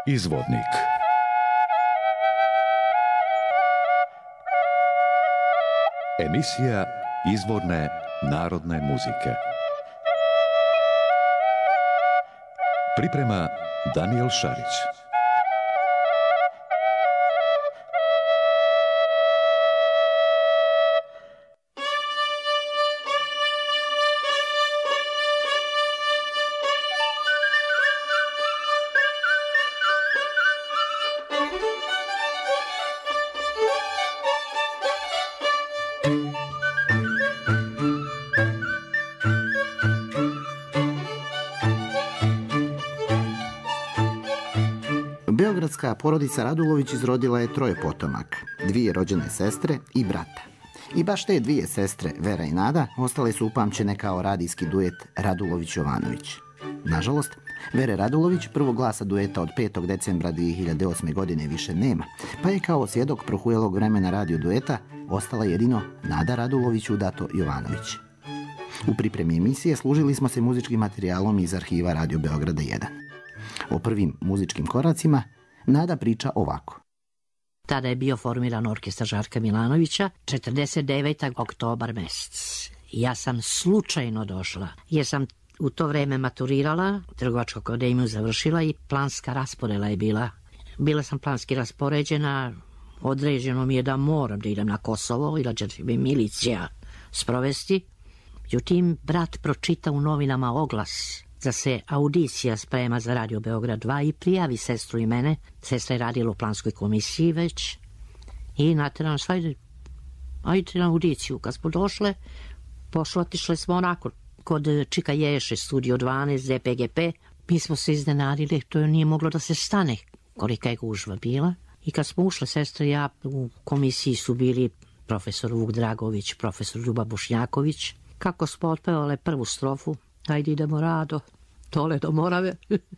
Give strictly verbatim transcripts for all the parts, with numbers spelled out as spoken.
Izvodnik. Emisija izvorne narodne muzike. Priprema Danijel Šarić. Beogradska porodica Radulović izrodila je troje potomaka, dvije rođene sestre i brata. I baš te dvije sestre, Vera i Nada, ostale su upamćene kao radijski duet Radulović-Jovanović. Nažalost, Vere Radulović, prvog glasa dueta od petog decembra dvije hiljade osme. godine više nema, pa je kao svjedok prohujelog vremena radio dueta ostala jedino Nada Radulović udato Jovanović. U pripremi emisije služili smo se muzičkim materijalom iz arhiva Radio Beograda jedan. O prvim muzičkim koracima Nada priča ovako. Tada je bio formiran orkestar Žarka Milanovića, četrdeset devetog oktobar mesec. Ja sam slučajno došla, jer sam u to vreme maturirala, Trgovačku akademiju završila i planska raspodela je bila. Bila sam planski raspoređena, određeno mi je da moram da idem na Kosovo, ili će bi milicija sprovesti. Međutim, brat pročita u novinama oglas da se audicija sprema za Radio Beograd dva i prijavi sestru i mene. Sestra je radila u planskoj komisiji već i naterano nas, ajde, ajde na audiciju. Kad smo došle, pošlo, otišle smo onako kod Čika Ješe, Studio dvanaest, D P G P. Mi smo se iznenadili, to nije moglo da se stane, kolika je gužva bila. I kad smo ušle, sestra i ja, u komisiji su bili profesor Vuk Dragović, profesor Ljuba Bošnjaković. Kako smo otpevale prvu strofu, ajde idemo Rado, dole do Morave.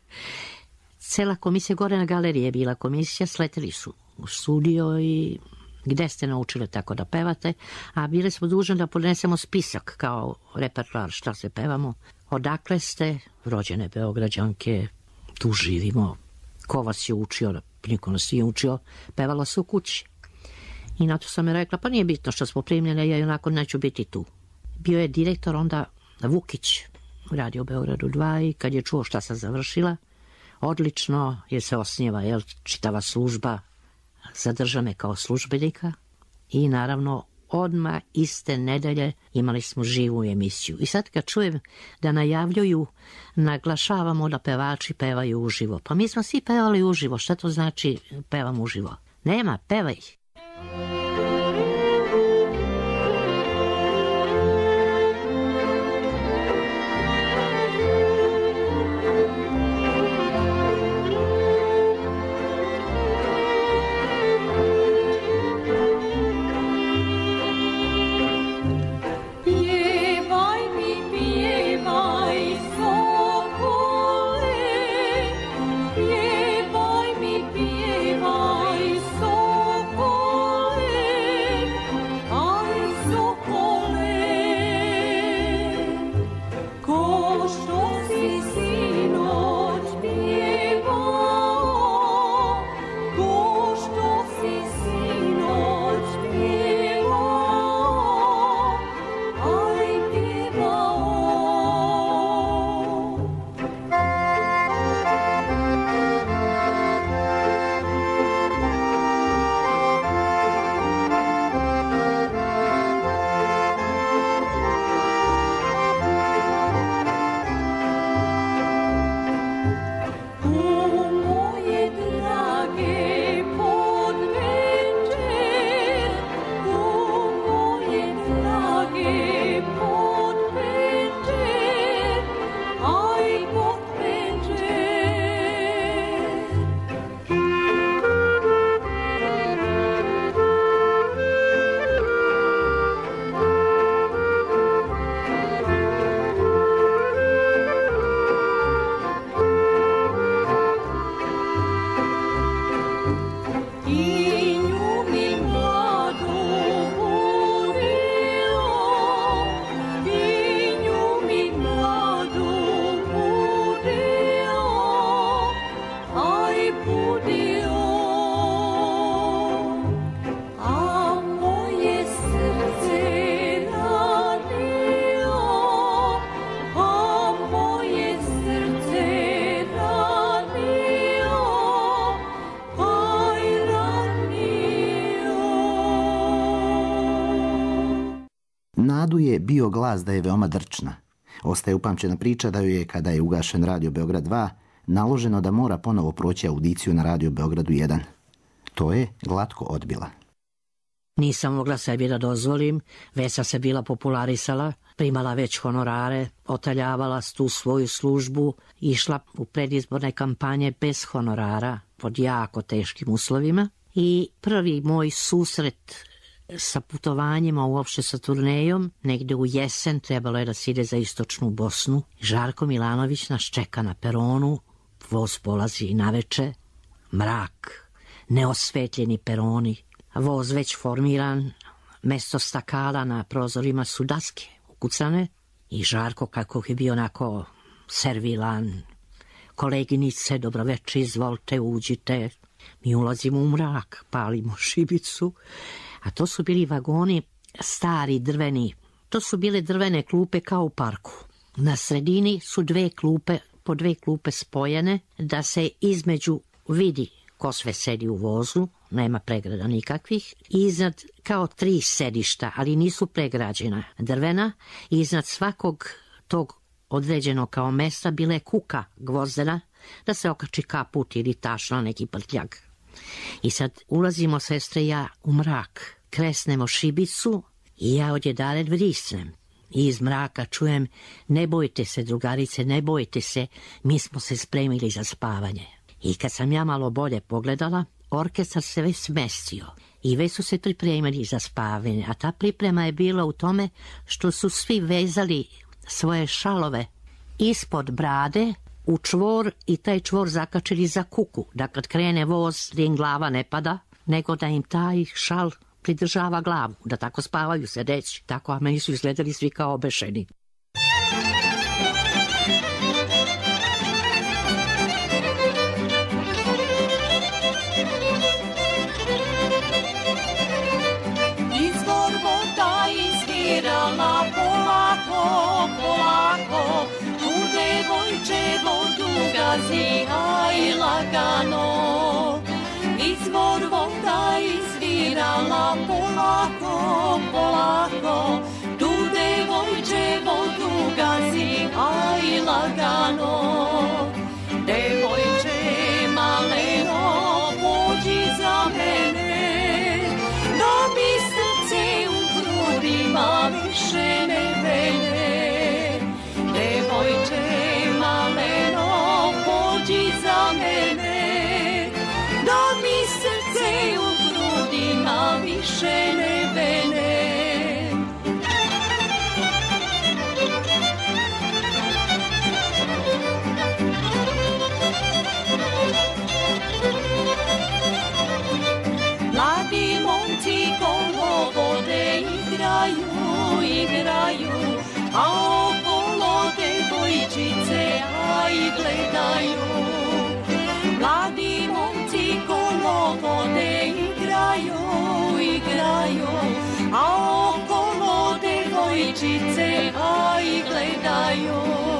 Cela komisija, gore na galeriji je bila komisija, sleteli su u studio i gde ste naučili tako da pevate, a bili smo dužni da podnesemo spisak kao repertoar šta se pevamo. Odakle ste, rođene Beograđanke, tu živimo, ko vas je učio, niko nas nije učio, pevalo se u kući. I na to sam je rekla, pa nije bitno što smo primljene, ja i onako neću biti tu. Bio je direktor onda Vukić, Radio Beogradu dva, i kad je čuo šta sam završila, odlično, jer se osnijeva, jel, čitava služba, zadrža me kao službenika i naravno odmah iste nedelje imali smo živu emisiju. I sad kad čujem da najavljuju, naglašavamo da pevači pevaju uživo. Pa mi smo svi pevali uživo, šta to znači pevam uživo? Nema, pevaj. Pjevaj mi, pjevaj, sokole, bio glas da je veoma drčna. Ostaje upamćena priča da joj je, kada je ugašen Radio Beograd dva, naloženo da mora ponovo proći audiciju na Radio Beogradu jedan. To je glatko odbila. Nisam mogla sebi da dozvolim, već sam se bila popularisala, primala već honorare, otaljavala tu svoju službu, išla u predizborne kampanje bez honorara, pod jako teškim uslovima. I prvi moj susret sa putovanjima, uopšte sa turnejom, negde u jesen, trebalo je da se ide za istočnu Bosnu. Žarko Milanović nas čeka na peronu, voz polazi naveče, mrak, neosvetljeni peroni, voz već formiran, mesto stakala na prozorima su daske ukucane i Žarko, kako je bio onako servilan, koleginice, dobroveče, izvolite, uđite. Mi ulazimo u mrak, palimo šibicu, a to su bili vagoni stari, drveni. To su bile drvene klupe kao u parku. Na sredini su dve klupe, po dve klupe spojene, da se između vidi ko sve sedi u vozu, nema pregrada nikakvih, iznad kao tri sedišta, ali nisu pregrađena, drvena, i iznad svakog tog određenog kao mesta bila je kuka gvozdena, da se okači kaput ili tašno neki prtljag. I sad ulazimo, sestre i ja, u mrak, kresnemo šibicu i ja odjedale vrisnem. I iz mraka čujem, ne bojte se, drugarice, ne bojte se, mi smo se spremili za spavanje. I kad sam ja malo bolje pogledala, orkestar se već smestio i već su se pripremili za spavanje, a ta priprema je bila u tome što su svi vezali svoje šalove ispod brade u čvor i taj čvor zakačili za kuku, da kad krene voz, da im glava ne pada, nego da im taj šal pridržava glavu, da tako spavaju sedeći. Tako, a meni su izgledali svi kao obešeni. Izvor voda izvirala polako, polako, tu devojče vodu gazi, aj lagano. Izvor voda izvirala polako, polako, tu devojče vodu gazi, aj lagano. Devojče maleno, pođi za mene, da mi srce u grudima više ne vene. Devojče maleno, pođi za mene, da mi srce u grudima više ne vene. Mladi momci kolo vode igraju, igraju, a okolo devojčice aj gledaju. Mladi momci kolo vode igraju, igraju, a okolo devojčice aj gledaju.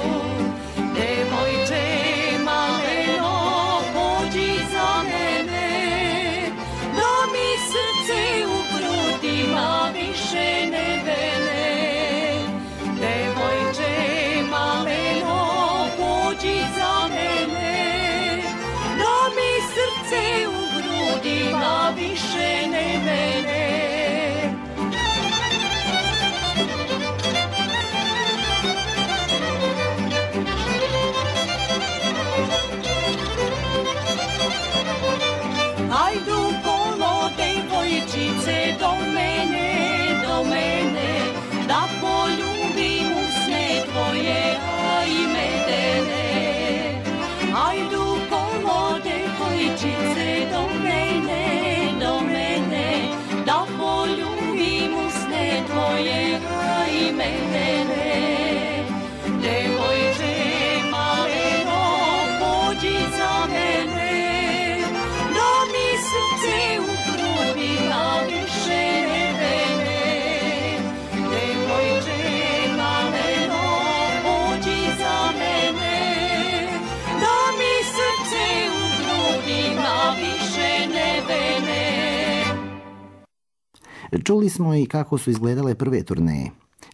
Devojče maleno, pođi za mene, da mi srce u grudima više ne vene. Devojče maleno, pođi za mene, da mi srce u grudima više ne vene. Hajdu kolo devojčice do mene, do mene, da poljubim usne tvoje, aj medene. Hajdu kolo devojčice do mene, do mene, da poljubim usne tvoje, aj medene. Devojče maleno, pođi za mene, da mi srce u grudima više ne vene. Devojče maleno, pođi za mene, da mi srce u grudima više ne vene. Čuli smo i kako su izgledale prve turneje.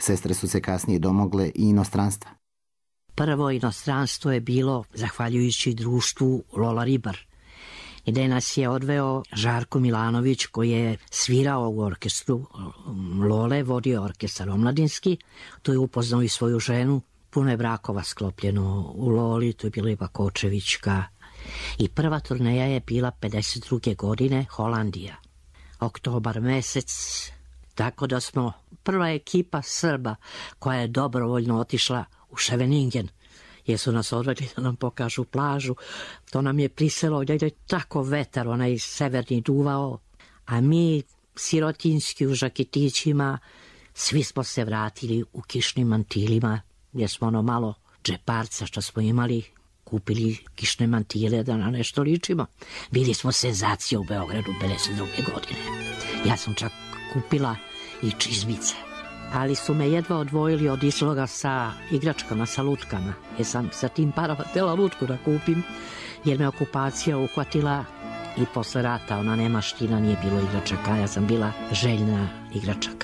Sestre su se kasnije domogle i inostranstva. Prvo inostranstvo je bilo zahvaljujući društvu Lola Ribar, gde nas je odveo Žarko Milanović, koji je svirao u orkestru Lole, vodio orkestar omladinski. Tu je upoznao i svoju ženu. Puno je brakova sklopljeno u Loli, tu je bila Iva Kočevićka. I prva turneja je bila pedeset druge godine, Holandija. Oktobar mesec, tako da smo prva ekipa Srba koja je dobrovoljno otišla u Scheveningen, jer su nas odveli da nam pokažu plažu. To nam je priselo, da je tako vetar, onaj severni duvao, a mi sirotinski u žaketićima, svi smo se vratili u kišnim mantilima, gdje smo ono malo džeparca što smo imali, kupili kišne mantile da na nešto ličimo. Bili smo senzacija u Beogradu pedeset druge godine. Ja sam čak kupila i čizmice. Ali su me jedva odvojili od izloga sa igračkama, sa lutkama. Jer sam sa tim parama htjela lutku da kupim, jer me okupacija uhvatila i posle rata ona nemaština, nije bilo igračaka. Ja sam bila željna igračaka.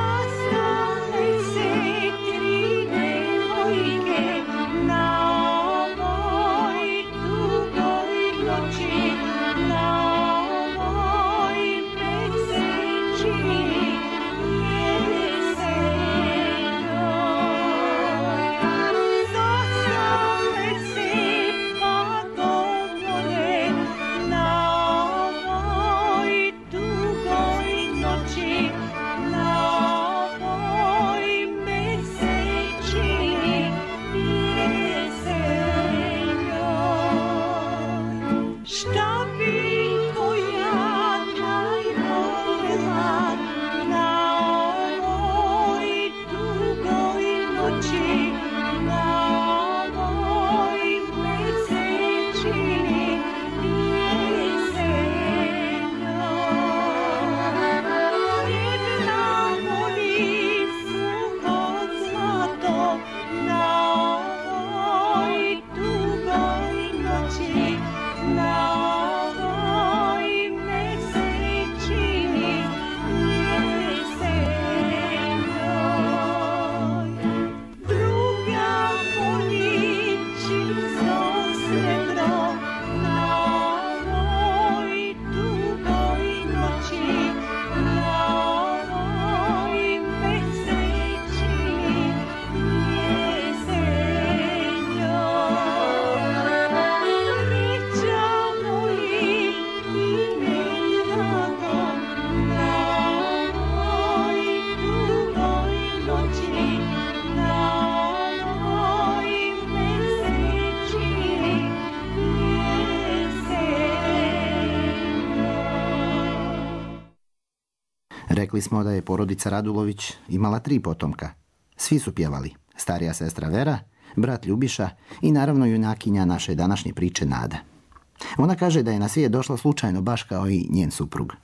Rekli smo da je porodica Radulović imala tri potomka. Svi su pjevali. Starija sestra Vera, brat Ljubiša i naravno junakinja naše današnje priče Nada. Ona kaže da je na svijet došla slučajno, baš kao i njen suprug.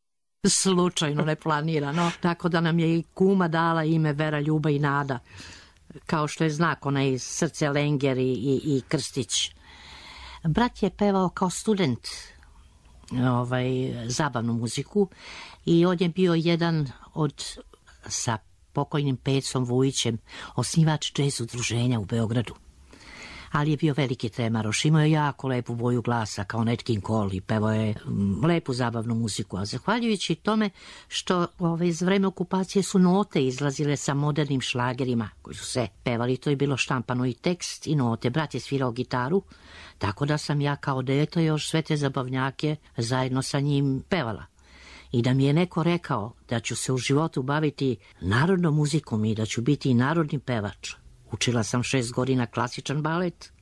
Slučajno, neplanirano. Tako da nam je i kuma dala ime Vera, Ljuba i Nada. Kao što je znak onaj Srce, Lenger i, i, i Krstić. Brat je pevao kao student ovaj, zabavnu muziku i on je bio jedan od, sa pokojnim Pecom Vujićem, osnivač džez udruženja u Beogradu. Ali je bio veliki tremaroš, imao je jako lepu boju glasa kao Nat King Cole i pevao je m, lepu zabavnu muziku, a zahvaljujući tome što ove, za vreme okupacije su note izlazile sa modernim šlagerima koji su se pevali, to je bilo štampano i tekst i note. Brat je svirao gitaru, tako da sam ja kao dete još sve te zabavnjake zajedno sa njim pevala. I da mi je neko rekao da ću se u životu baviti narodnom muzikom i da ću biti i narodni pevač. Učila sam šest godina klasičan balet,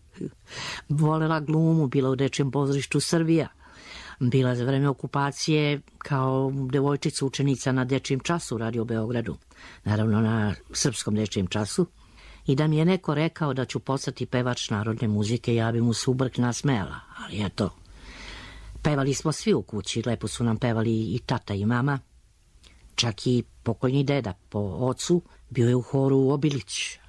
volela glumu, bila u Dečjem pozorištu Srbija, bila za vreme okupacije kao devojčica učenica na Dečjem času radio u Beogradu, naravno na srpskom Dečjem času. I da mi je neko rekao da ću postati pevač narodne muzike, ja bi mu se ubrk nasmejala, ali eto. Pevali smo svi u kući, lepo su nam pevali i tata i mama, čak i pokojni deda po ocu, bio je u horu Obilić.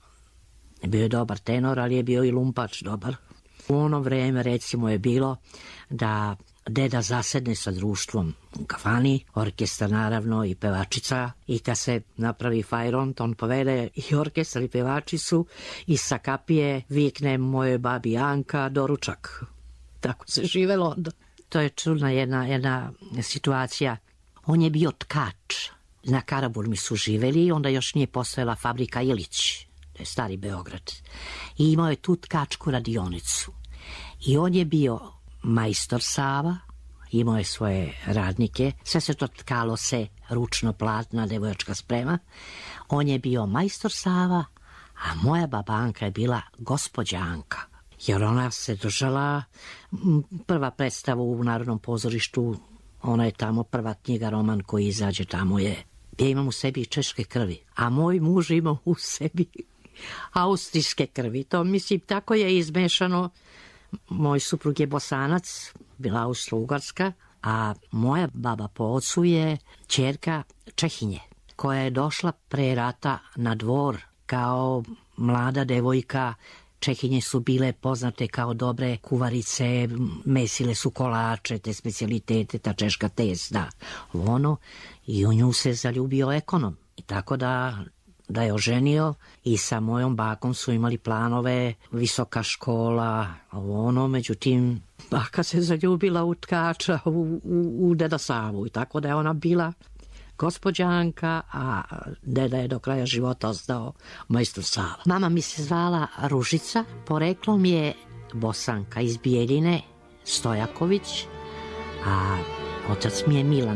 Bio je dobar tenor, ali je bio i lumpač dobar. U ono vreme, recimo, je bilo da deda zasedne sa društvom u kafani, orkestar naravno i pevačica, i kad se napravi fajron, on povede i orkestar i pevačicu i sa kapije vikne moje babi Anka doručak. Tako se živelo onda. To je čudna jedna, jedna situacija. On je bio tkač. Na Karaburmi su živeli, onda još nije postojala fabrika Ilić, to je stari Beograd. I imao je tu tkačku radionicu. I on je bio majstor Sava, imao je svoje radnike, sve se to tkalo se ručno platna, devojačka sprema. On je bio majstor Sava, a moja baba Anka je bila gospođa Anka. Jer ona se držala prva predstava u Narodnom pozorištu, ona je tamo prva knjiga, roman koji izađe tamo je. Ja imam u sebi i češke krvi, a moj muž ima u sebi austrijske krvi. To mislim, tako je izmešano. Moj suprug je Bosanac, bila Austro-Ugarska, a moja baba po ocu je ćerka Čehinje, koja je došla pre rata na dvor kao mlada devojka. Čehinje su bile poznate kao dobre kuvarice, mesile su kolače, te specijalitete, ta češka testa, ono, i u nju se zaljubio ekonom. I tako da, da je oženio i sa mojom bakom su imali planove, visoka škola, ono, međutim, baka se zaljubila u tkača, u, u, u deda Savu, i tako da je ona bila gospođa Anka, a deda je do kraja života ostao majstor Sava. Mama mi se zvala Ružica, poreklom je Bosanka iz Bijeljine, Stojaković, a otac mi je Milan.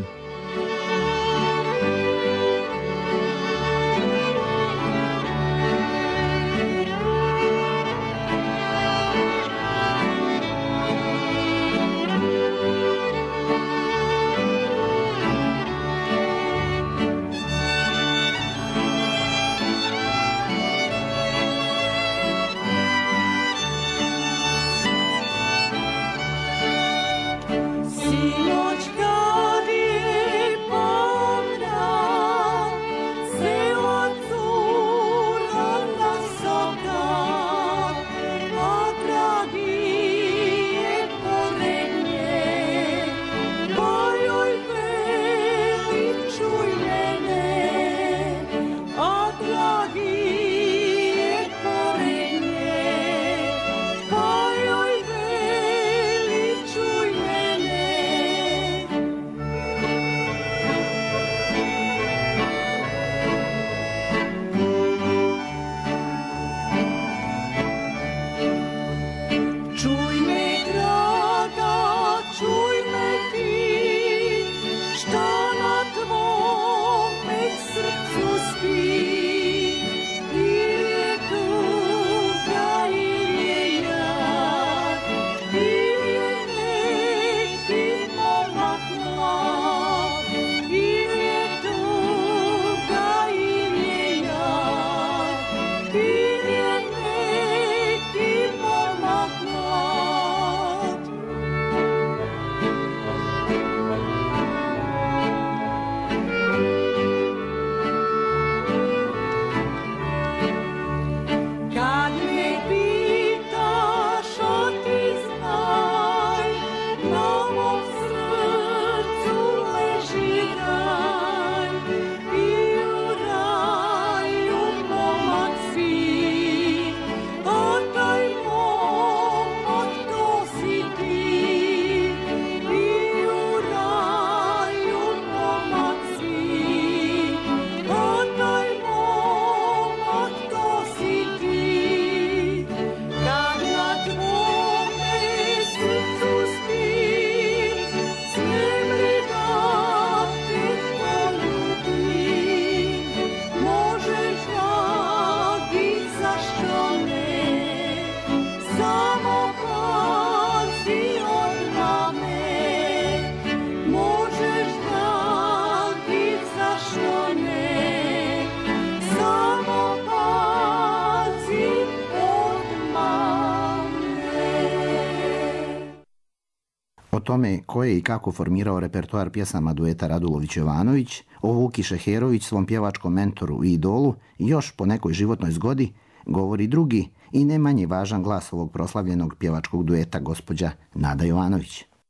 O tome ko je i kako formirao repertoar pjesama dueta Radulović-Jovanović, o Vuki Šeherović, svom pjevačkom mentoru i idolu, još po nekoj životnoj zgodi, govori drugi i ne manje važan glas ovog proslavljenog pjevačkog dueta, gospođa Nada Jovanović.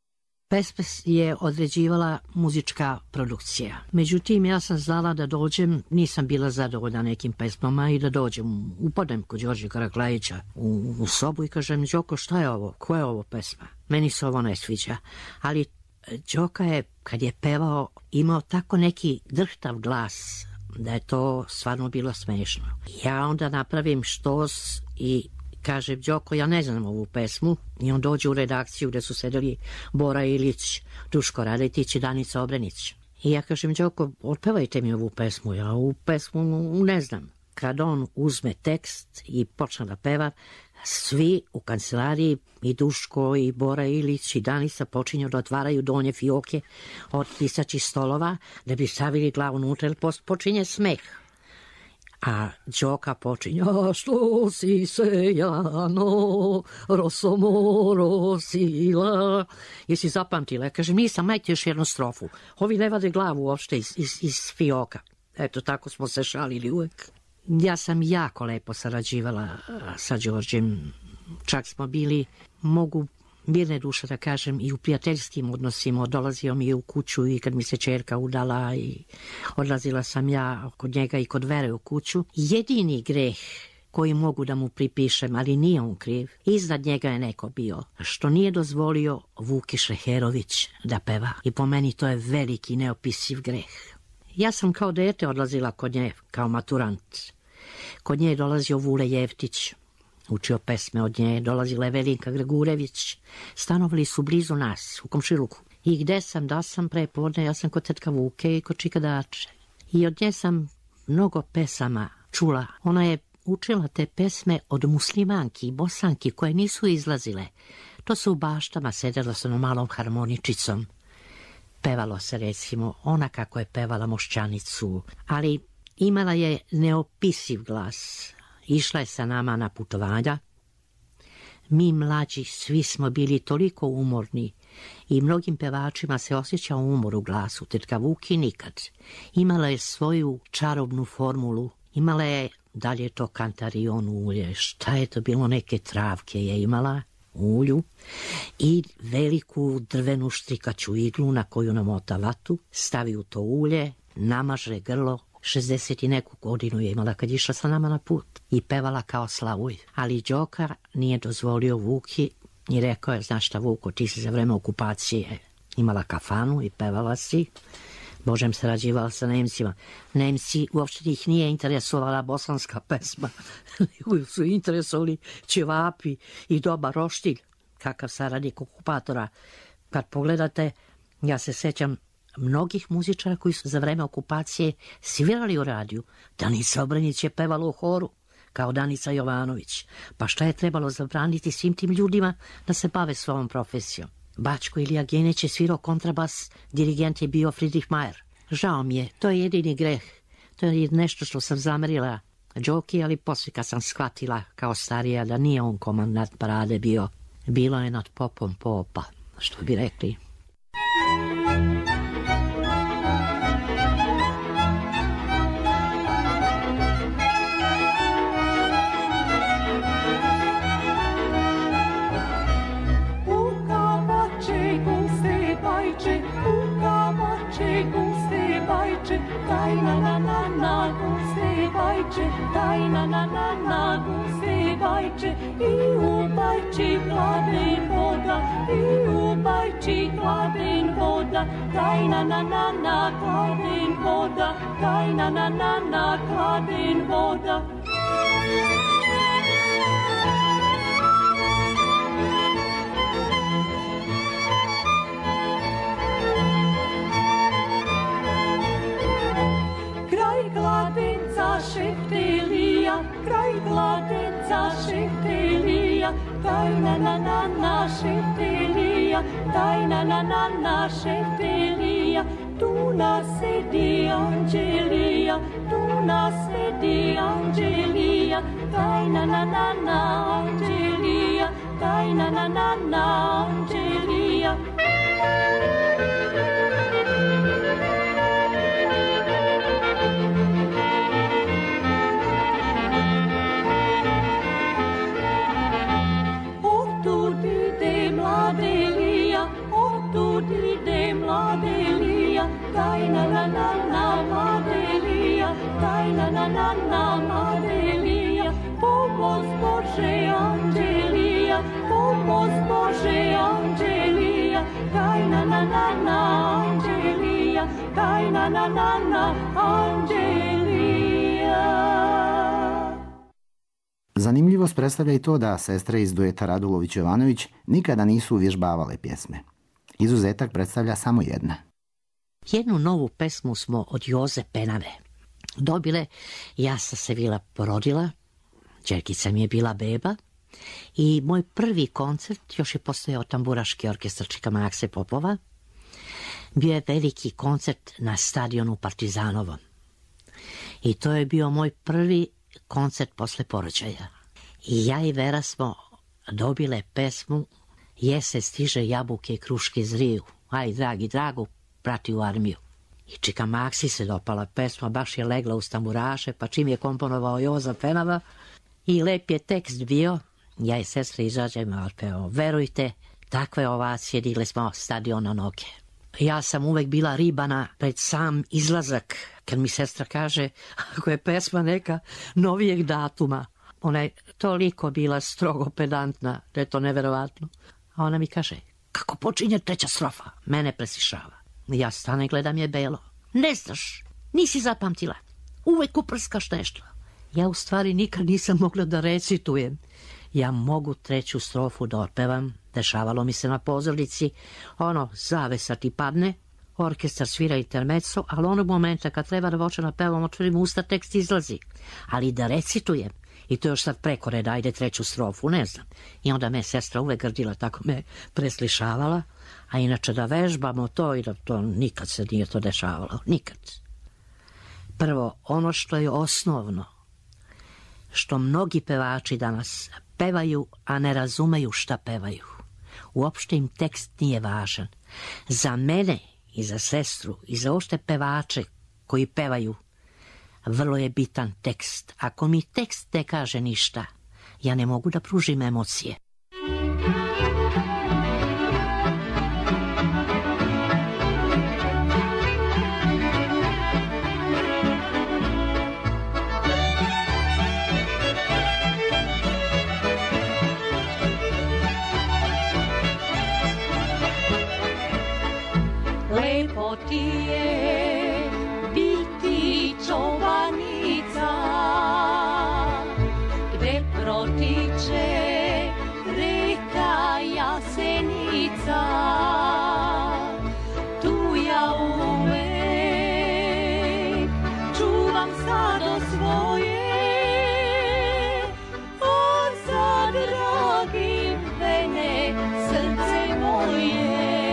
Pesme je određivala muzička produkcija. Međutim, ja sam znala da dođem, nisam bila zadovoljna nekim pesmama i da dođem, upadem kod Đorđe Karaklajića u, u sobu i kažem, Đoko, šta je ovo? Koja je ovo pesma? Meni se ovo ne sviđa. Ali Đoka je, kad je pevao, imao tako neki drhtav glas da je to stvarno bilo smešno. Ja onda napravim štos i kažem, Đoko, ja ne znam ovu pesmu. I on dođe u redakciju gde su sedeli Bora Ilić, Duško Radetić i Danica Obrenić. I ja kažem, Đoko, otpevajte mi ovu pesmu. Ja ovu pesmu ne znam. Kad on uzme tekst i počne da peva, svi u kancelariji, i Duško, i Bora Ilić, i Danica počinju da otvaraju donje fioke od pisaćih stolova da bi stavili glavu unutra, jer počinje smeh. A Đoka počinje, a što si sejano, rosomoro sila. Jesi zapamtila? Ja kažem, nisam, majte još jednu strofu. Ovi ne vade glavu uopšte iz, iz, iz fioka. Eto, tako smo se šalili uvek. Ja sam jako lepo sarađivala sa Đorđem. Čak smo bili, mogu mirne duše da kažem, i u prijateljskim odnosima. Dolazio mi je u kuću i kad mi se čerka udala i odlazila sam ja kod njega i kod Vere u kuću. Jedini greh koji mogu da mu pripišem, ali nije on kriv, iznad njega je neko bio, što nije dozvolio Vuki Šreherović da peva. I po meni to je veliki neopisiv greh. Ja sam kao dete odlazila kod nje, kao maturant. Kod nje je dolazio Vule Jevtić, učio pesme od nje, dolazila je Velinka Gregurević. Stanovali su blizu nas, u komšiluku. I gde sam, da sam prepodne, ja sam kod tetka Vuke i kod Čika Dače. I od nje sam mnogo pesama čula. Ona je učila te pesme od muslimanki i bosanki koje nisu izlazile. To su u baštama, sedela sa onom malom harmoničicom. Pevalo se, recimo, ona kako je pevala Mošćanicu, ali imala je neopisiv glas. Išla je sa nama na putovanja. Mi mlađi svi smo bili toliko umorni i mnogim pevačima se osjećao umor u glasu. Tetka Vuki nikad. Imala je svoju čarobnu formulu. Imala je, da li je to kantarion ulje, šta je to bilo, neke travke je imala u ulju i veliku drvenu štrikaću iglu na koju namota vatu, stavi u to ulje, namaže grlo. šezdeset i neku godinu je imala kad je išla sa nama na put i pevala kao Slavuj. Ali Đoka nije dozvolio Vuki i rekao je, znaš šta Vuko, ti si za vreme okupacije imala kafanu i pevala si. Božem sarađivala sa Nemcima. Nemci uopšte ih nije interesovala bosanska pesma. Su interesovali ćevapi i dobar roštilj, kakav saradnik okupatora. Kad pogledate, ja se sećam mnogih muzičara koji su za vreme okupacije svirali u radiju. Danica Obrenić je pevala u horu, kao Danica Jovanović. Pa šta je trebalo zabraniti svim tim ljudima da se bave svojom profesijom? Bačko Ilija Geneć je svirao kontrabas, dirigent je bio Friedrich Mayer. Žao mi je, to je jedini greh. To je nešto što sam zamerila Đoki, ali poslije kad sam shvatila kao starija da nije on komandant parade bio. Bilo je nad popom popa, što bi rekli. Daj na na na na guste bajče, daj na na na na guste bajče, i u bajči gladen voda, i u bajči gladen voda, daj na na na na gladen voda, daj na na na na gladen voda. Gladenca šeftelija, kraj gladenca šeftelija, daj na na na na šeftelija, daj na na na na šeftelija, tu nas sedi Anđelija, tu nas sedi Anđelija, daj na na na na Anđelija, daj na na na na Anđelija. Otud Anđelija, pomoz Bože Anđelija, kaj na na na na Anđelija, kaj na na na na Anđelija. Zanimljivost predstavlja i to da sestre iz dueta Radulović-Jovanović nikada nisu uvježbavale pjesme. Izuzetak predstavlja samo jedna. Jednu novu pesmu smo od Joze Penave dobile. Ja sam se bila porodila, ćerkica mi je bila beba i moj prvi koncert, još je postojao tamburaški orkestar Čika Makse Popova, bio je veliki koncert na stadionu Partizanovom. I to je bio moj prvi koncert posle porođaja. I ja i Vera smo dobile pesmu Jese stiže jabuke i kruške zriju, aj dragi dragu prati u armiju. I Čika Maksi se dopala pesma, baš je legla uz tamburaše, pa čim je komponovao Joza Penava i lep je tekst bio, ja i sestre izađemo, otpevamo. Verujte, takve ovacije digle smo stadion na noge. Ja sam uvek bila ribana pred sam izlazak, kad mi sestra kaže, ako je pesma neka novijeg datuma, ona je toliko bila strogo pedantna, da je to neverovatno. A ona mi kaže, kako počinje treća strofa? Mene presišava. Ja stane, gledam je belo. Ne znaš, nisi zapamtila. Uvek uprskaš nešto. Ja u stvari nikad nisam mogla da recitujem. Ja mogu treću strofu da otpevam. Dešavalo mi se na pozornici. Ono, zavesa ti padne, orkestar svira intermezzo, ali onog momenta kad treba da voče na pevom, otvorim usta, tekst izlazi. Ali da recitujem, i to još sad preko reda, ajde treću strofu, ne znam. I onda me sestra uvek grdila, tako me preslišavala, a inače da vežbamo to i da to nikad se nije to dešavalo, nikad. Prvo, ono što je osnovno, što mnogi pevači danas pevaju, a ne razumeju šta pevaju. Uopšte im tekst nije važan. Za mene i za sestru i za uopšte pevače koji pevaju, vrlo je bitan tekst. Ako mi tekst ne kaže ništa, ja ne mogu da pružim emocije. Lepo ti je biti čovanica, gde protiče reka Jasenica. Tu ja uvek čuvam stado svoje, a za dragim vene srce moje.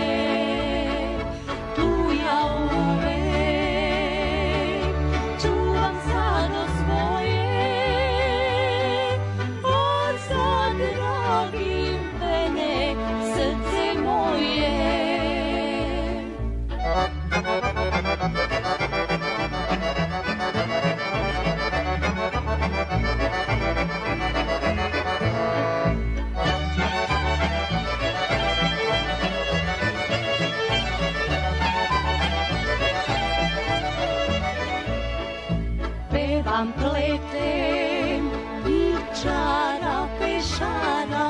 Pevam, pletem i čara pešara,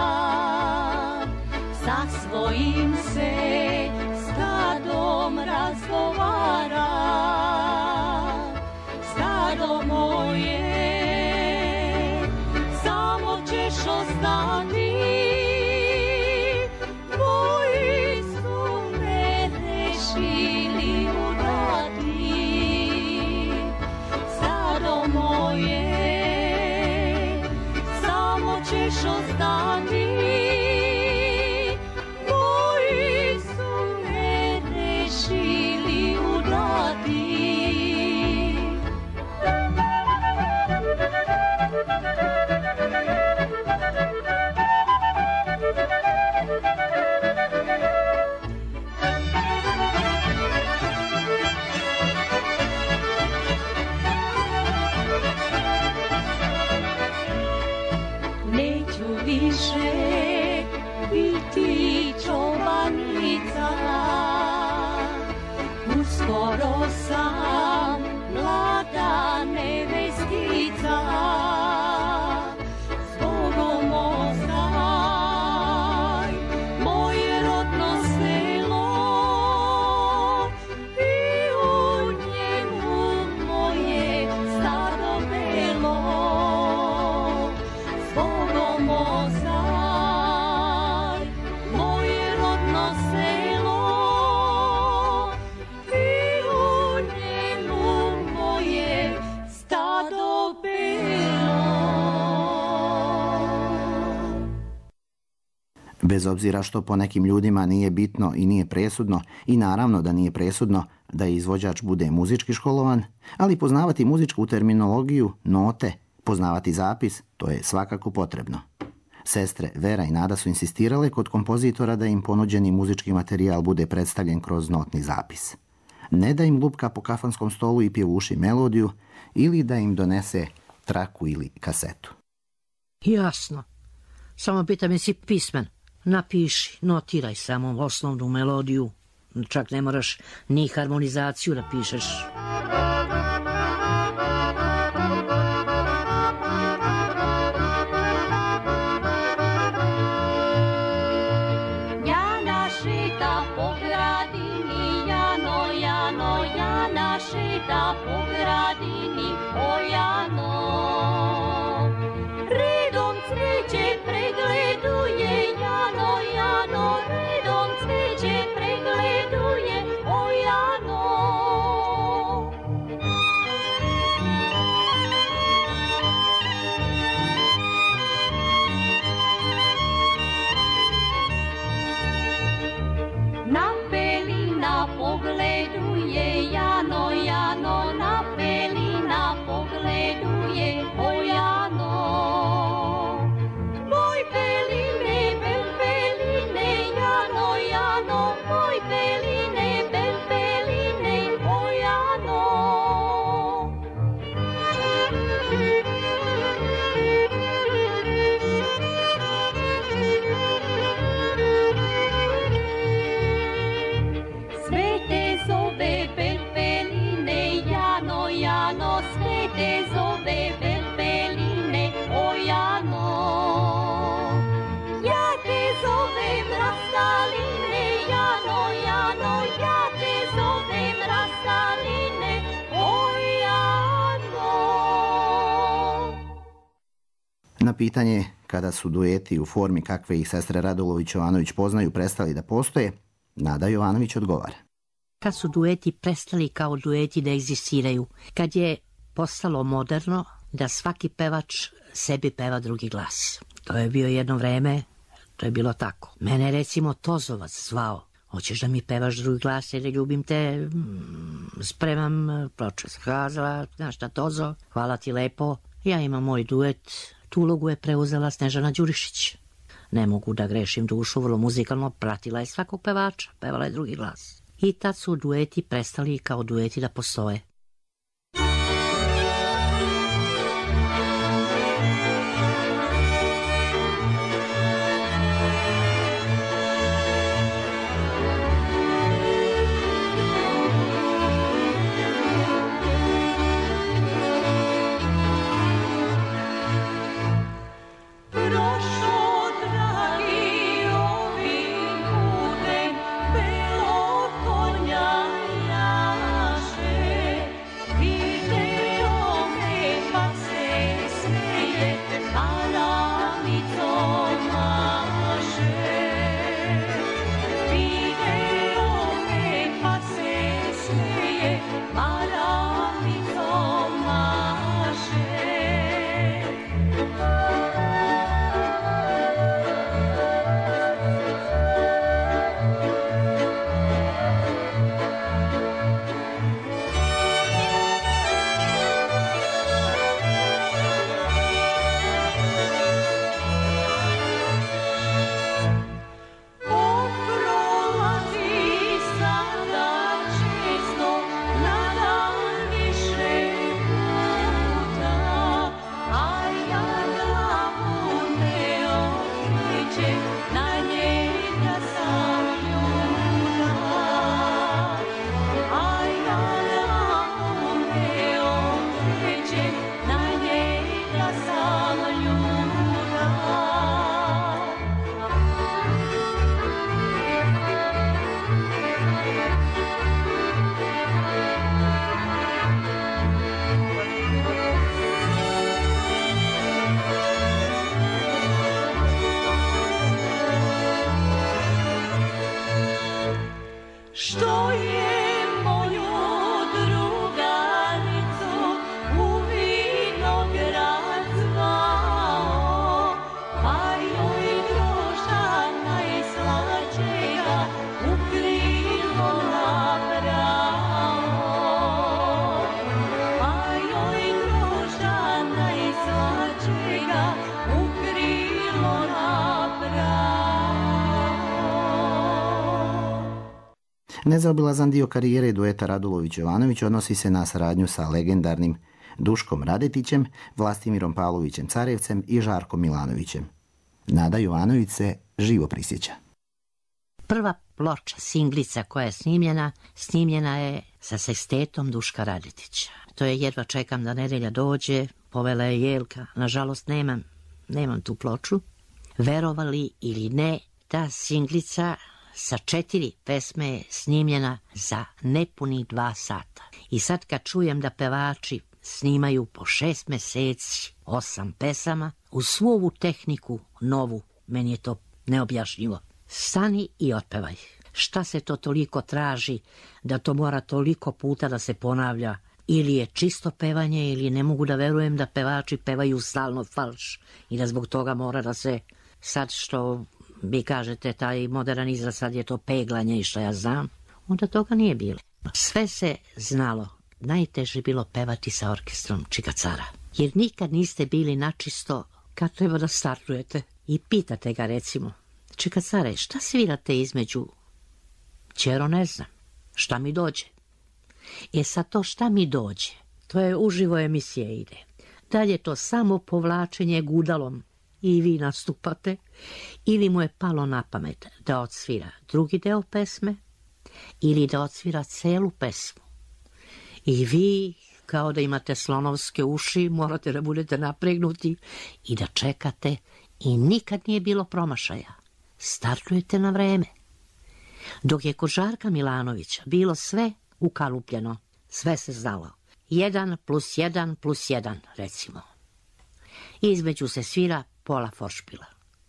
sa svojim se stadom razgovara. Stado moje, samo ćeš ostati, tvoji su me rešili udati. Stado moje, samo ćeš ostati, tvoji su me rešili udati. Neću više biti čovanica, uskoro sam mlada nevestica, zbogom ostajem Bez obzira što po nekim ljudima nije bitno i nije presudno, i naravno da nije presudno da izvođač bude muzički školovan, ali poznavati muzičku terminologiju, note, poznavati zapis, to je svakako potrebno. Sestre Vera i Nada su insistirale kod kompozitora da im ponuđeni muzički materijal bude predstavljen kroz notni zapis. Ne da im lupka po kafanskom stolu i pjevuši melodiju ili da im donese traku ili kasetu. Jasno. Samo pitam, jesi pismen? Napiši, notiraj samo osnovnu melodiju. Čak ne moraš ni harmonizaciju da pišeš. Jana šeta po gradini, Jano, Jano, Jana šeta po gradini, o Jano. Redom cveće pregleduje, Jano, Jano, redom cveće pregleduje, o Jano. Na pelina pogleduje, Jano, Jano, na pelina pogleduje, o Jano. Moj peline, bel peline, Jano, Jano, moj peline, bel peline, o Jano. Sve te zove bel peline, Jano, Jano, sve te zove bel peline, o Jano. Ja te zovem rastaline, Jano, Jano, ja te zovem rastaline, o Jano. Na pitanje kada su dueti u formi kakve ih sestre Radulović-Jovanović poznaju prestali da postoje, Nada Jovanović odgovara. Kad su dueti prestali kao dueti da egzistiraju, kad je postalo moderno da svaki pevač sebi peva drugi glas. To je bio jedno vreme, to je bilo tako. Mene recimo Tozovac zvao. Hoćeš da mi pevaš drugi glas jer ljubim te, mm, spremam ploče. Kazala, znaš šta Tozo, hvala ti lepo. Ja imam moj duet, tu ulogu je preuzela Snežana Đurišić. Ne mogu da grešim dušu, vrlo muzikalno, pratila je svakog pevača, pevala je drugi glas. I tad su dueti prestali kao dueti da postoje. Prošao dragi ovim putem, belog konja jaše. Nezaobilazan dio karijere dueta Radulović-Jovanović odnosi se na saradnju sa legendarnim Duškom Radetićem, Vlastimirom Pavlovićem Carevcem i Žarkom Milanovićem. Nada Jovanović se živo prisjeća. Prva ploča, singlica koja je snimljena, snimljena je sa sekstetom Duška Radetića. To je jedva čekam da nedelja dođe, povela je Jelka. Nažalost, nemam, nemam tu ploču. Verovali ili ne, ta singlica sa četiri pesme je snimljena za nepunih dva sata. I sad kad čujem da pevači snimaju po šest meseci, osam pesama, uz svu ovu tehniku novu, meni je to neobjašnjivo. Stani i otpevaj. Šta se to toliko traži da to mora toliko puta da se ponavlja? Ili je čisto pevanje, ili ne mogu da verujem da pevači pevaju stalno falš i da zbog toga mora da se, sad što vi kažete taj modern izraz, sad je to peglanje i što ja znam, onda toga nije bilo. Sve se znalo. Najteže je bilo pevati sa orkestrom Čika Cara. Jer nikad niste bili načisto kad treba da startujete. I pitate ga recimo, Čika Care, šta svirate između? Ćero ne znam, šta mi dođe. E sad to šta mi dođe, to je uživo emisije ide. Dalje to samo povlačenje gudalom i vi nastupate, ili mu je palo na pamet da odsvira drugi deo pesme ili da odsvira celu pesmu. I vi, kao da imate slonovske uši, morate da budete napregnuti i da čekate i nikad nije bilo promašaja. Startujete na vreme. Dok je kod Žarka Milanovića bilo sve ukalupljeno, sve se znalo. Jedan plus jedan plus jedan, recimo. Između se svira pola foršpila.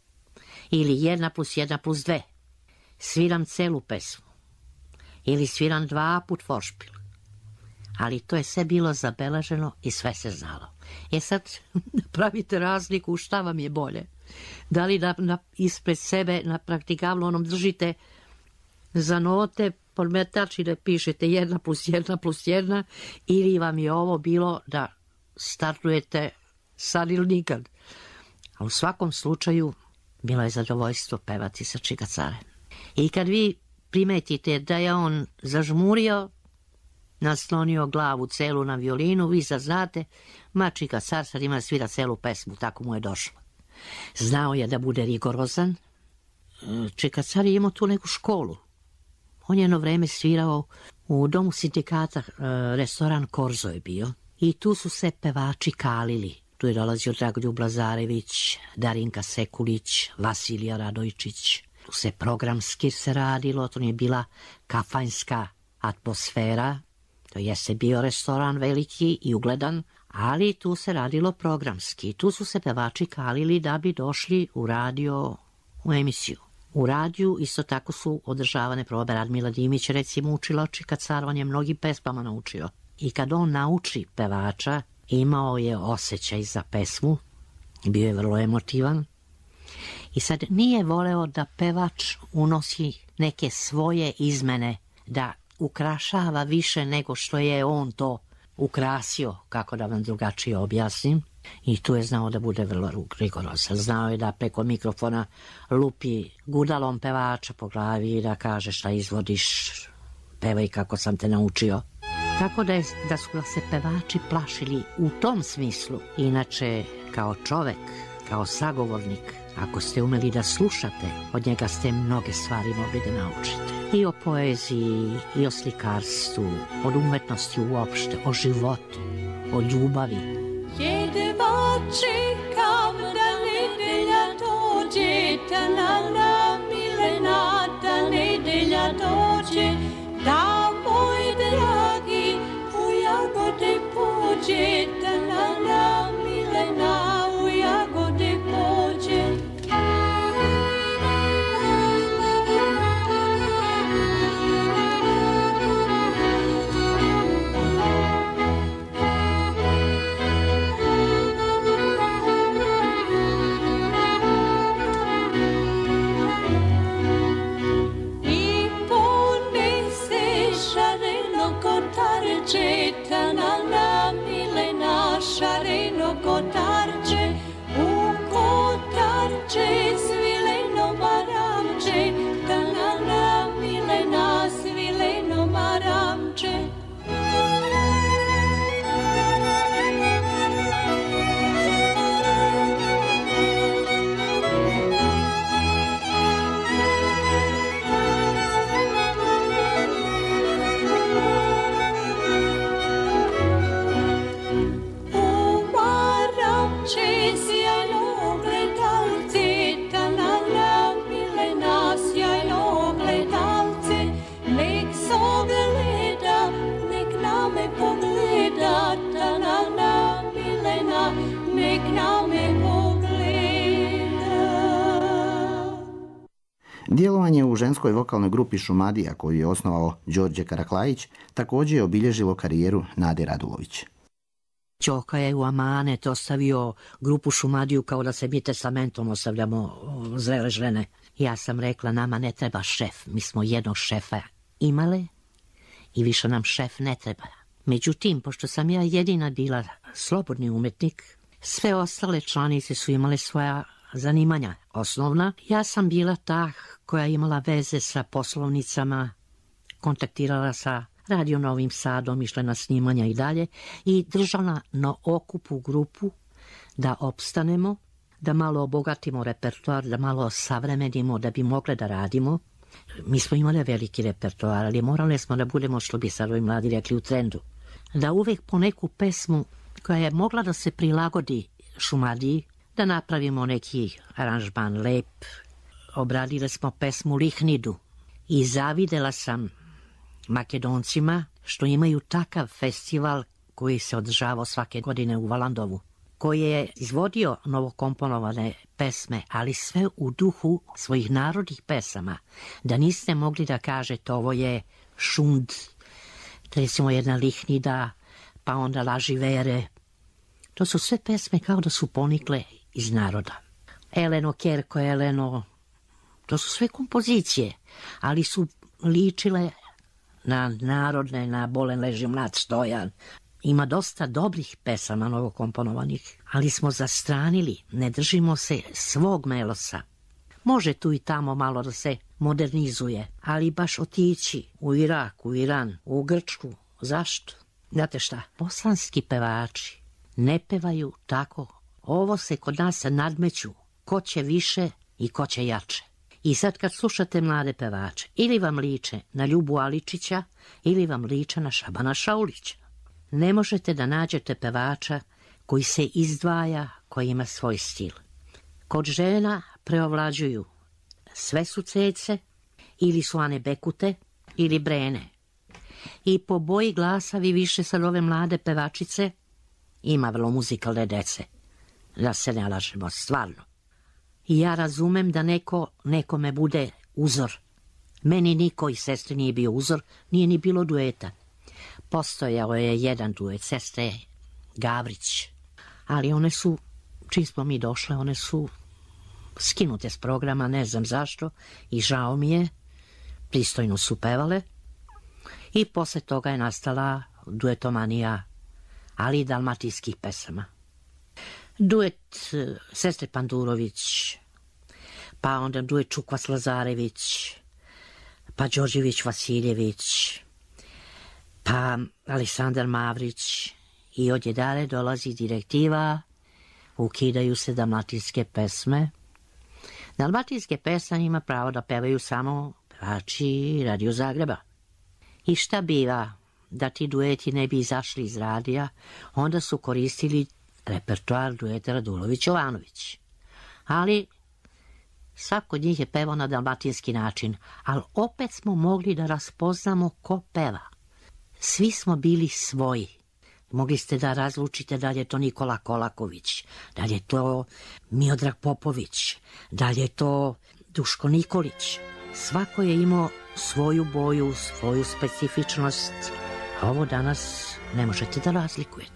Ili jedna plus jedna plus dve. Sviram celu pesmu. Ili sviram dva put foršpil. Ali to je sve bilo zabeleženo i sve se znalo. E sad, pravite razliku šta vam je bolje. Da li da, da ispred sebe na praktikavlu onom držite za note, podmetač i da pišete jedna plus jedna plus jedna, ili vam je ovo bilo da startujete sad ili nikad. A u svakom slučaju bilo je zadovoljstvo pevati sa Čika Care. I kad vi primetite da je on zažmurio, naslonio glavu celu na violinu, vi sad znate, ma Čika Car sad ima svira celu pesmu, tako mu je došlo. Znao je da bude rigorozan. Čika Car je imao tu neku školu. On je jedno vreme svirao u domu sindikata, restoran Korzo je bio. I tu su se pevači kalili. Tu je dolazio Dragoljub Lazarević, Darinka Sekulić, Vasilija Radojčić. Tu se programski se radilo, to nije bila kafanjska atmosfera. To jeste bio restoran veliki i ugledan, ali tu se radilo programski. Tu su se pevači kalili da bi došli u radio, u emisiju. U radiju isto tako su održavane probe. Radmila Dimić recimo učila Čika Cara, on je mnogim pesmama naučio. I kad on nauči pevača, imao je osjećaj za pesmu, bio je vrlo emotivan. I sad nije voleo da pevač unosi neke svoje izmene, da ukrašava više nego što je on to ukrasio, kako da vam drugačije objasnim. I tu je znao da bude vrlo rigorozan. Znao je da preko mikrofona lupi gudalom pevača po glavi i da kaže šta izvodiš, pevaj kako sam te naučio. Tako da, je, da su se pevači plašili u tom smislu. Inače, kao čovek, kao sagovornik, ako ste umeli da slušate, od njega ste mnoge stvari mogli da naučite. I o poeziji, i o slikarstvu, od umetnosti uopšte, o životu, o ljubavi. Jedva čekam da nedelja dođe, da na milena, da nedelja dođe, da moj dragi u jagode pođe, da na milena u jagode pođe. I ponese Djelovanje u ženskoj vokalnoj grupi Šumadija, koju je osnovao Đorđe Karaklajić, također je obilježilo karijeru Nade Radulović. Ćoka je u amanet ostavio grupu Šumadiju kao da se mi testamentom ostavljamo zrele žene. Ja sam rekla, nama ne treba šef, mi smo jednog šefa imale i više nam šef ne treba. Međutim, pošto sam ja jedina bila slobodni umetnik, sve ostale članice su imale svoja zanimanja osnovna. Ja sam bila ta koja je imala veze sa poslovnicama, kontaktirala sa Radio Novim Sadom, išla na snimanja i dalje i držala na okupu grupu da opstanemo, da malo obogatimo repertoar, da malo savremenimo, da bi mogle da radimo. Mi smo imali veliki repertoar, ali morali smo da budemo, što bi sad ovi mladi rekli, u trendu. Da uvek po neku pesmu koja je mogla da se prilagodi Šumadiji, da napravimo neki aranžman lep. Obradili smo pesmu Lihnidu i zavidela sam Makedoncima što imaju takav festival koji se održavao svake godine u Valandovu, koji je izvodio novokomponovane pesme, ali sve u duhu svojih narodnih pesama, da niste mogli da kažete ovo je šund, recimo jedna Lihnida, pa onda Laži vere. To su sve pesme kao da su ponikle iz naroda. Eleno, Kerko, Eleno, to su sve kompozicije, ali su ličile na narodne, na Bolen leži mlad stojan. Ima dosta dobrih pesama novokomponovanih, ali smo zastranili, ne držimo se svog melosa. Može tu i tamo malo da se modernizuje, ali baš otići u Irak, u Iran, u Grčku. Zašto? Znate šta, bosanski pevači ne pevaju tako. Ovo se kod nas nadmeću, ko će više i ko će jače. I sad kad slušate mlade pevače, ili vam liče na Ljubu Aličića, ili vam liče na Šabana Šaulića. Ne možete da nađete pevača koji se izdvaja, koji ima svoj stil. Kod žena preovlađuju sve su cece, ili su Ane Bekute, ili Brene. I po boji glasa vi više sad ove mlade pevačice, ima vrlo muzikalne dece, da se ne lažemo, stvarno. I ja razumem da neko nekome bude uzor. Meni niko iz sestre nije bio uzor, nije ni bilo dueta. Postojao je jedan duet, sestre Gavrić. Ali one su, čim smo mi došle, one su skinute s programa, ne znam zašto, i žao mi je, pristojno su pevale. I posle toga je nastala duetomanija, ali i dalmatijskih pesama. Duet sestre Pandurović, pa onda duet Čukvas Lazarević, pa Đorđević Vasiljević, pa Aleksandar Mavrić, i odjedale dolazi direktiva, ukidaju se dalmatinske pesme. Dalmatinske pesme ima pravo da pevaju samo pevači Radio Zagreba. I šta biva? Da ti dueti ne bi izašli iz radija, onda su koristili repertoar dueta Radulović-Jovanović. Ali svako od njih je pevao na dalmatinski način, ali opet smo mogli da raspoznamo ko peva. Svi smo bili svoji. Mogli ste da razlučite da li je to Nikola Kolaković, da li je to Miodrag Popović, da li je to Duško Nikolić. Svako je imao svoju boju, svoju specifičnost, a ovo danas ne možete da razlikujete.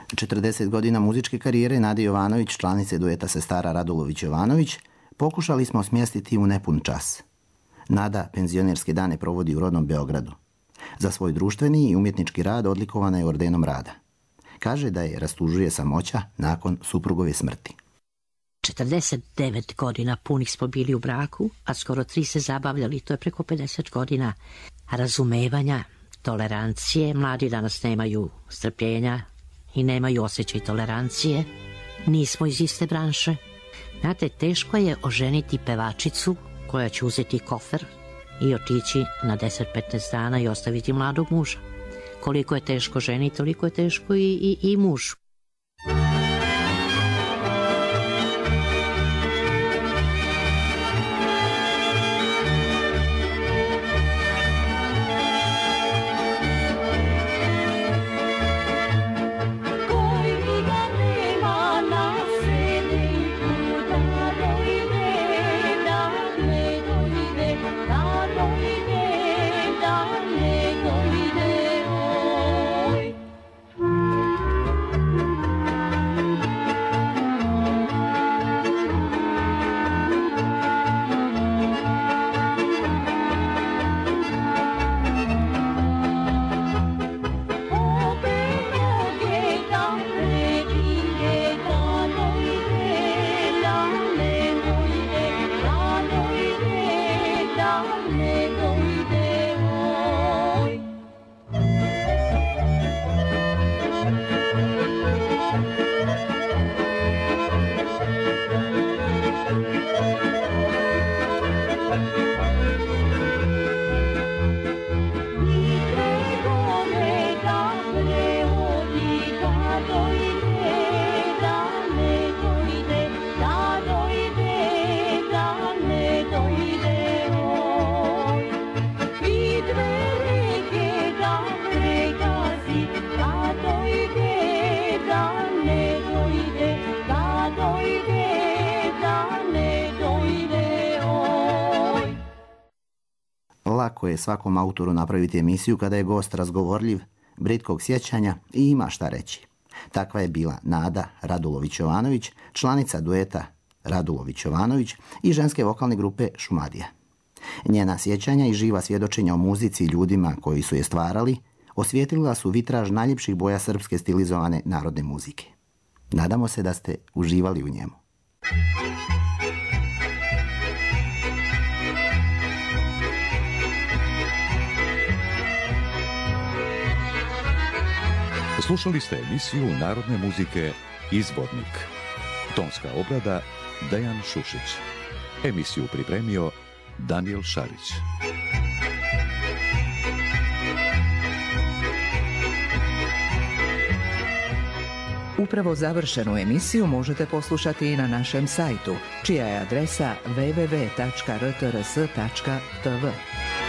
četrdeset godina muzičke karijere Nade Jovanović, članice dueta sestara Radulović-Jovanović, pokušali smo smjestiti u nepun čas. Nada penzionerske dane provodi u rodnom Beogradu. Za svoj društveni i umjetnički rad odlikovana je ordenom rada. Kaže da je rastužuje samoća nakon suprugove smrti. četrdeset devet godina punih smo bili u braku, a skoro tri se zabavljali, to je preko pedeset godina razumevanja, tolerancije. Mladi danas nemaju strpljenja i nemaju osjećaj tolerancije. Nismo iz iste branše. Znate, teško je oženiti pevačicu koja će uzeti kofer i otići na deset do petnaest dana i ostaviti mladog muža. Koliko je teško ženi, toliko je teško i, i, i mužu. Lako je svakom autoru napraviti emisiju kada je gost razgovorljiv, britkog sjećanja i ima šta reći. Takva je bila Nada Radulović-Jovanović, članica dueta Radulović-Jovanović i ženske vokalne grupe Šumadija. Njena sjećanja i živa svjedočenja o muzici i ljudima koji su je stvarali osvijetlila su vitraž najljepših boja srpske stilizovane narodne muzike. Nadamo se da ste uživali u njemu. Slušali ste emisiju narodne muzike Izvornik. Tonska obrada Dejan Šušić. Emisiju pripremio Daniel Šarić. Upravo završenu emisiju možete poslušati i na našem sajtu, čija je adresa w w w tačka r t r s tačka t v.